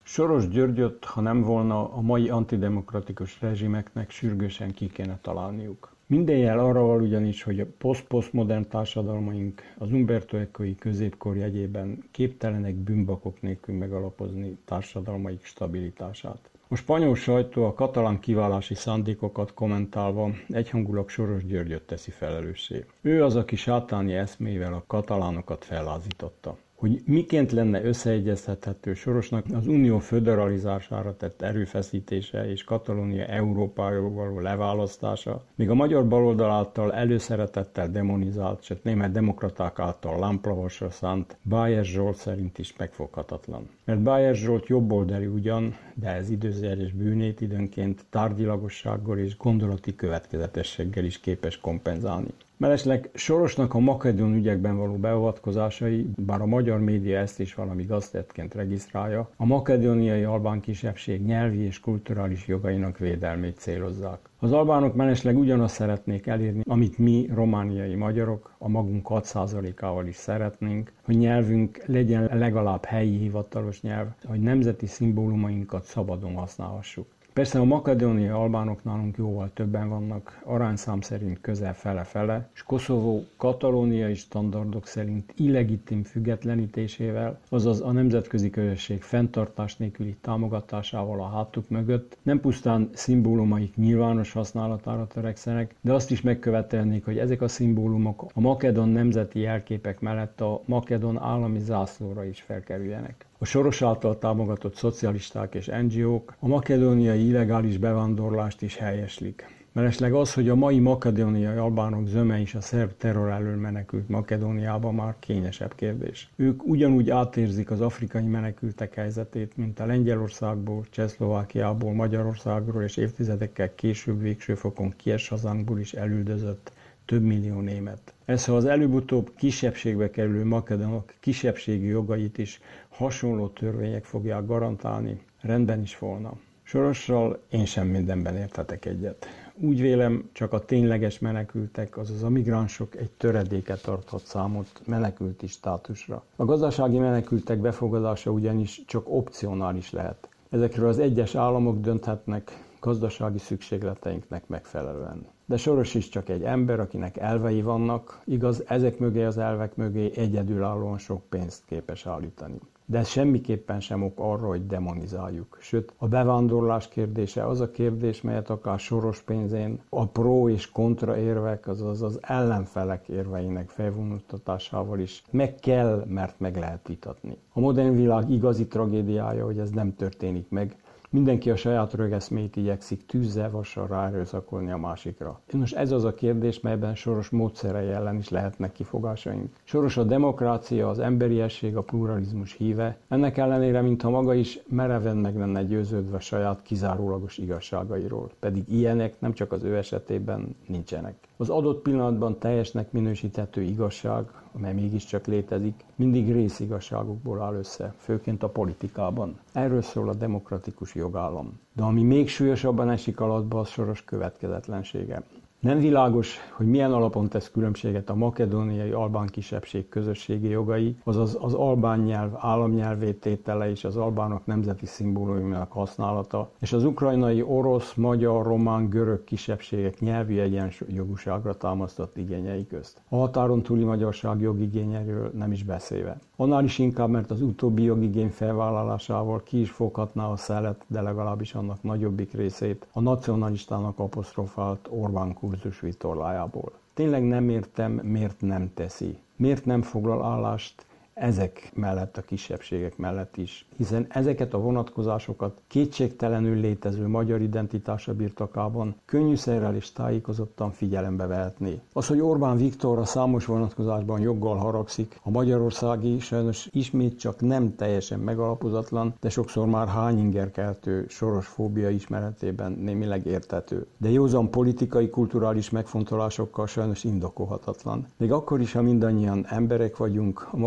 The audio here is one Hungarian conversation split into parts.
Soros Györgyöt, ha nem volna, a mai antidemokratikus rezsimeknek sürgősen ki kéne találniuk. Minden jel arra val ugyanis, hogy a posztmodern társadalmaink az Umberto Eco-i középkor jegyében képtelenek bűnbakok nélkül megalapozni társadalmaik stabilitását. A spanyol sajtó a katalán kiválási szándékokat kommentálva egyhangulag Soros Györgyöt teszi felelőssé. Ő az, aki sátáni eszmével a katalánokat fellázította. Hogy miként lenne összeegyeztethető Sorosnak az unió föderalizására tett erőfeszítése és Katalónia Európáról való leválasztása, míg a magyar baloldal által előszeretettel demonizált, sőt német demokraták által lámplavasra szánt Bayer Zsolt szerint is megfoghatatlan. Mert Bayer Zsolt jobboldali ugyan, de ez időzjeles bűnét időnként tárgyilagossággal és gondolati következetességgel is képes kompenzálni. Mellesleg Sorosnak a makedón ügyekben való beavatkozásai, bár a magyar média ezt is valami gaztettként regisztrálja, a makedóniai albán kisebbség nyelvi és kulturális jogainak védelmét célozzák. Az albánok mellesleg ugyanazt szeretnék elérni, amit mi, romániai magyarok, a magunk 6%-ával is szeretnénk, hogy nyelvünk legyen legalább helyi hivatalos nyelv, hogy nemzeti szimbólumainkat szabadon használhassuk. Persze a makedóniai albánok nálunk jóval többen vannak, arányszám szerint közel fele-fele, és Koszovó katalóniai standardok szerint illegitim függetlenítésével, azaz a nemzetközi közösség fenntartás nélküli támogatásával a hátuk mögött nem pusztán szimbólumaik nyilvános használatára törekszenek, de azt is megkövetelnék, hogy ezek a szimbólumok a makedón nemzeti jelképek mellett a makedón állami zászlóra is felkerüljenek. A Soros által támogatott szocialisták és NGO-k a makedóniai illegális bevándorlást is helyeslik. Mellesleg az, hogy a mai makedóniai albánok zöme is a szerb terror elől menekült Makedóniába, már kényesebb kérdés. Ők ugyanúgy átérzik az afrikai menekültek helyzetét, mint a Lengyelországból, Csehszlovákiából, Magyarországról és évtizedekkel később végső fokon Kies hazánkból is elüldözött több millió német. Ez, ha az előbb-utóbb kisebbségbe kerülő makedonok kisebbségi jogait is hasonló törvények fogják garantálni, rendben is volna. Sorossal én sem mindenben érthetek egyet. Úgy vélem, csak a tényleges menekültek, azaz a migránsok egy töredéke tarthat számot menekülti státusra. A gazdasági menekültek befogadása ugyanis csak opcionális lehet. Ezekről az egyes államok dönthetnek gazdasági szükségleteinknek megfelelően. De Soros is csak egy ember, akinek elvei vannak, igaz, ezek mögé az elvek mögé egyedülállóan sok pénzt képes állítani. De ez semmiképpen sem ok arra, hogy demonizáljuk. Sőt, a bevándorlás kérdése az a kérdés, melyet akár Soros pénzén a pro és kontra érvek, azaz az ellenfelek érveinek felvonultatásával is meg kell, mert meg lehet vitatni. A modern világ igazi tragédiája, hogy ez nem történik meg. Mindenki a saját rögeszmét igyekszik tűzzel, vassal ráerőszakolni a másikra. Most ez az a kérdés, melyben Soros módszerei ellen is lehetnek kifogásaink. Soros a demokrácia, az emberiesség, a pluralizmus híve. Ennek ellenére, mintha maga is mereven meg lenne győződve a saját kizárólagos igazságairól. Pedig ilyenek nem csak az ő esetében nincsenek. Az adott pillanatban teljesnek minősíthető igazság, amely mégiscsak létezik, mindig részigazságokból áll össze, főként a politikában. Erről szól a demokratikus jogállam. De ami még súlyosabban esik alatba, az Soros következetlensége. Nem világos, hogy milyen alapon tesz különbséget a makedóniai albán kisebbség közösségi jogai, azaz az albán nyelv államnyelvvé tétele és az albánok nemzeti szimbólumának használata, és az ukrajnai orosz, magyar, román, görög kisebbségek nyelvi egyenjogúságra támasztott igényei közt. A határon túli magyarság jogigényéről nem is beszélve. Annál is inkább, mert az utóbbi jogigény felvállalásával ki is foghatná a szelet, de legalábbis annak nagyobbik részét a nacionalistának apostrofált Orbán kurzus vitorlájából. Tényleg nem értem, miért nem teszi. Miért nem foglal állást ezek mellett, a kisebbségek mellett is, hiszen ezeket a vonatkozásokat kétségtelenül létező magyar identitása birtokában könnyűszerrel és tájékozottan figyelembe vehetné. Az, hogy Orbán Viktor a számos vonatkozásban joggal haragszik, a magyarországi sajnos ismét csak nem teljesen megalapozatlan, de sokszor már hányingerkeltő Soros fóbia ismeretében némileg érthető. De józan politikai, kulturális megfontolásokkal sajnos indokolhatatlan. Még akkor is, ha mindannyian emberek vagyunk, a magunk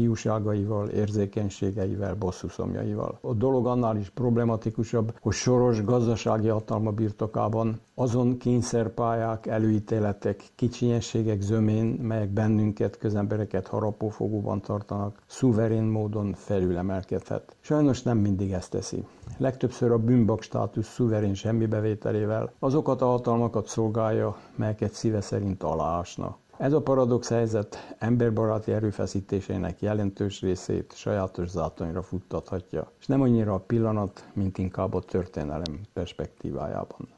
hiúságaival, érzékenységeivel, bosszuszomjaival. A dolog annál is problematikusabb, hogy Soros gazdasági hatalma birtokában azon kényszerpályák, előítéletek, kicsinyességek zömén, melyek bennünket, közembereket harapófogóban tartanak, szuverén módon felülemelkedhet. Sajnos nem mindig ezt teszi. Legtöbbször a bűnbak státusz szuverén semmibevételével azokat a hatalmakat szolgálja, melyeket szíve szerint aláásna. Ez a paradox helyzet emberbaráti erőfeszítéseinek jelentős részét sajátos zátonyra futtathatja, és nem annyira a pillanat, mint inkább a történelem perspektívájában.